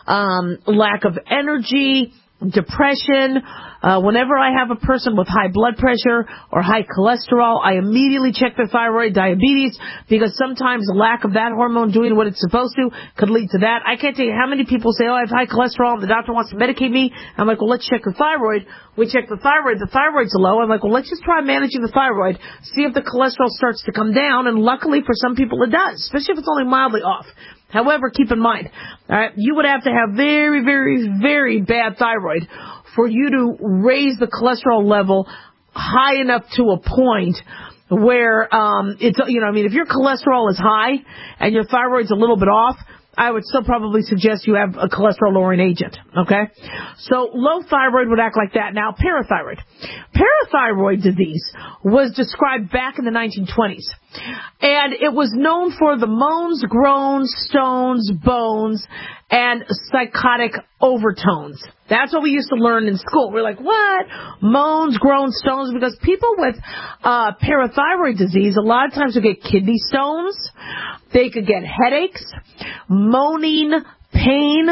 um, lack of energy, depression. Uh, whenever I have a person with high blood pressure or high cholesterol, I immediately check their thyroid, diabetes, because sometimes lack of that hormone doing what it's supposed to could lead to that. I can't tell you how many people say, oh, I have high cholesterol and the doctor wants to medicate me. I'm like, well, let's check the thyroid. We check the thyroid. The thyroid's low. I'm like, well, let's just try managing the thyroid, see if the cholesterol starts to come down. And luckily for some people it does, especially if it's only mildly off. However, keep in mind, all right, you would have to have very, very, very bad thyroid for you to raise the cholesterol level high enough to a point where um it's, you know, I mean, if your cholesterol is high and your thyroid's a little bit off, I would still probably suggest you have a cholesterol-lowering agent, okay? So low thyroid would act like that. Now, parathyroid. Parathyroid disease was described back in the nineteen twenties. And it was known for the moans, groans, stones, bones, and psychotic overtones. That's what we used to learn in school. We're like, what? Moans, groans, stones, because people with uh parathyroid disease, a lot of times will get kidney stones. They could get headaches, moaning, pain,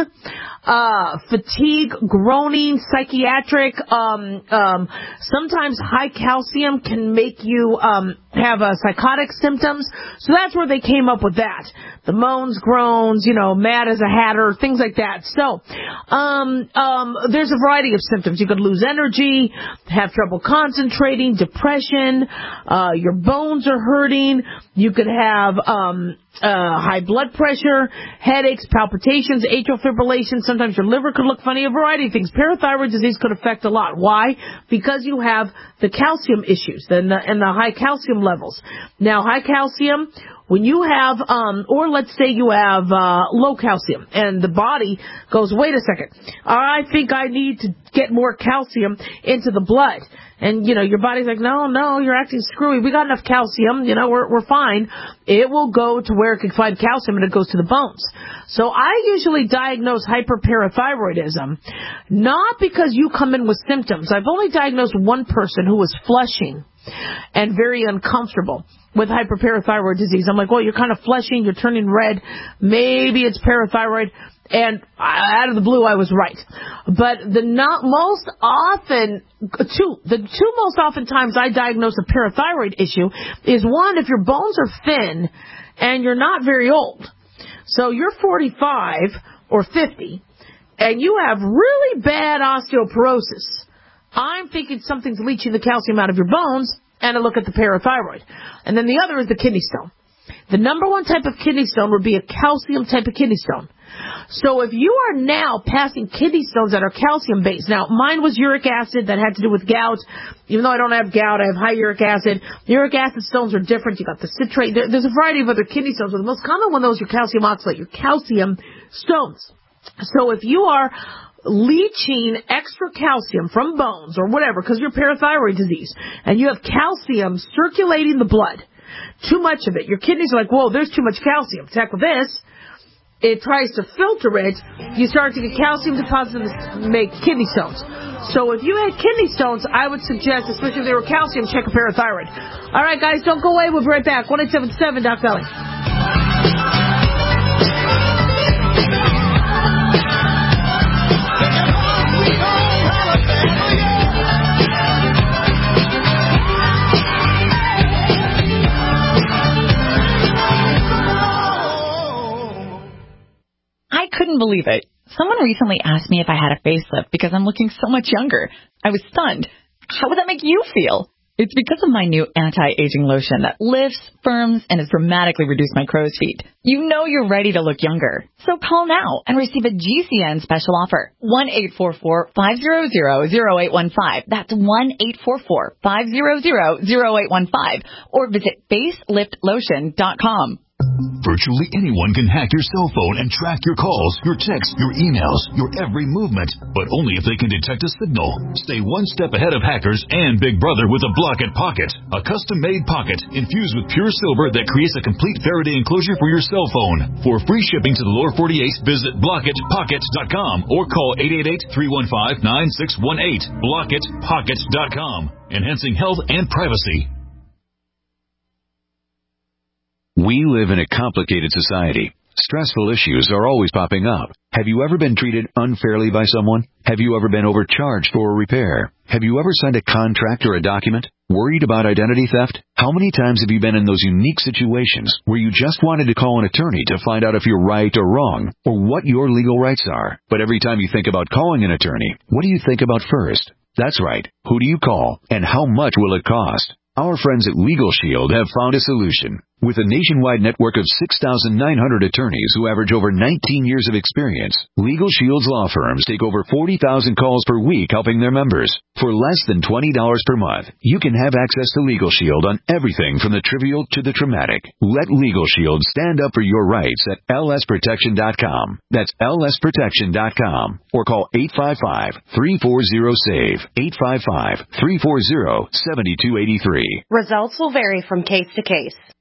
uh, fatigue, groaning, psychiatric, um, um, sometimes high calcium can make you, um, have, uh, psychotic symptoms. So that's where they came up with that. The moans, groans, you know, mad as a hatter, things like that. So, um, um, there's a variety of symptoms. You could lose energy, have trouble concentrating, depression, uh, your bones are hurting. You could have, um, uh, high blood pressure, headaches, palpitations, atrial fibrillation. Sometimes your liver could look funny, a variety of things. Parathyroid disease could affect a lot. Why? Because you have the calcium issues and the, and the high calcium levels. Now, high calcium, when you have, um, or let's say you have uh, low calcium, and the body goes, wait a second, I think I need to get more calcium into the blood. And, you know, your body's like, no, no, you're acting screwy. We got enough calcium. You know, we're we're fine. It will go to where it can find calcium, and it goes to the bones. So I usually diagnose hyperparathyroidism, not because you come in with symptoms. I've only diagnosed one person who was flushing and very uncomfortable with hyperparathyroid disease. I'm like, well, you're kind of flushing, you're turning red. Maybe it's parathyroid. And out of the blue, I was right. But the not most often, two, the two most often times I diagnose a parathyroid issue is one, if your bones are thin and you're not very old. So you're forty-five or fifty and you have really bad osteoporosis. I'm thinking something's leaching the calcium out of your bones, and I look at the parathyroid. And then the other is the kidney stone. The number one type of kidney stone would be a calcium type of kidney stone. So if you are now passing kidney stones that are calcium-based, now mine was uric acid that had to do with gout. Even though I don't have gout, I have high uric acid. Uric acid stones are different. You got the citrate. There, there's a variety of other kidney stones, but the most common one, those are your calcium oxalate, your calcium stones. So if you are leaching extra calcium from bones or whatever because you're parathyroid disease and you have calcium circulating the blood, too much of it, your kidneys are like, whoa, there's too much calcium. Heck with this. It tries to filter it. You start to get calcium deposits and make kidney stones. So if you had kidney stones, I would suggest, especially if they were calcium, check a parathyroid. All right, guys, don't go away. We'll be right back. one eight seven seven Doc Dolly. I couldn't believe it. Someone recently asked me if I had a facelift because I'm looking so much younger. I was stunned. How would that make you feel? It's because of my new anti-aging lotion that lifts, firms, and has dramatically reduced my crow's feet. You know you're ready to look younger. So call now and receive a G C N special offer. one eight four four, five hundred, oh eight one five. That's one eight four four, five hundred, oh eight one five. Or visit facelift lotion dot com. Virtually anyone can hack your cell phone and track your calls, your texts, your emails, your every movement, but only if they can detect a signal. Stay one step ahead of hackers and Big Brother with a Blockit Pocket, a custom-made pocket infused with pure silver that creates a complete Faraday enclosure for your cell phone. For free shipping to the lower forty-eight, visit blockit pocket dot com or call eight eight eight, three one five, nine six one eight. blockit pocket dot com, enhancing health and privacy. We live in a complicated society. Stressful issues are always popping up. Have you ever been treated unfairly by someone? Have you ever been overcharged for a repair? Have you ever signed a contract or a document? Worried about identity theft? How many times have you been in those unique situations where you just wanted to call an attorney to find out if you're right or wrong, or what your legal rights are? But every time you think about calling an attorney, what do you think about first? That's right. Who do you call, and how much will it cost? Our friends at Legal Shield have found a solution. With a nationwide network of six thousand nine hundred attorneys who average over nineteen years of experience, Legal Shield's law firms take over forty thousand calls per week helping their members. For less than twenty dollars per month, you can have access to Legal Shield on everything from the trivial to the traumatic. Let Legal Shield stand up for your rights at L S protection dot com. That's L S protection dot com. Or call eight five five, three four zero, SAVE, eight five five, three four zero, seven two eight three. Results will vary from case to case.